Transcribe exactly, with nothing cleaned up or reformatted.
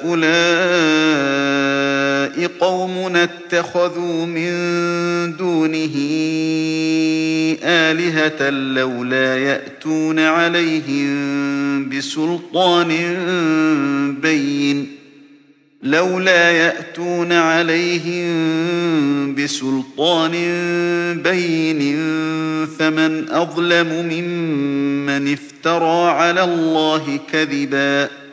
هَٰؤُلَاءِ قَوْمُنَا اتَّخَذُوا مِن دُونِهِ آلِهَةً لَّوْلَا يَأْتُونَ عَلَيْهِم بِسُلْطَانٍ بَيِّنٍ لولا يأتون عليهم بسلطان بين فمن أظلم ممن افترى على الله كذبا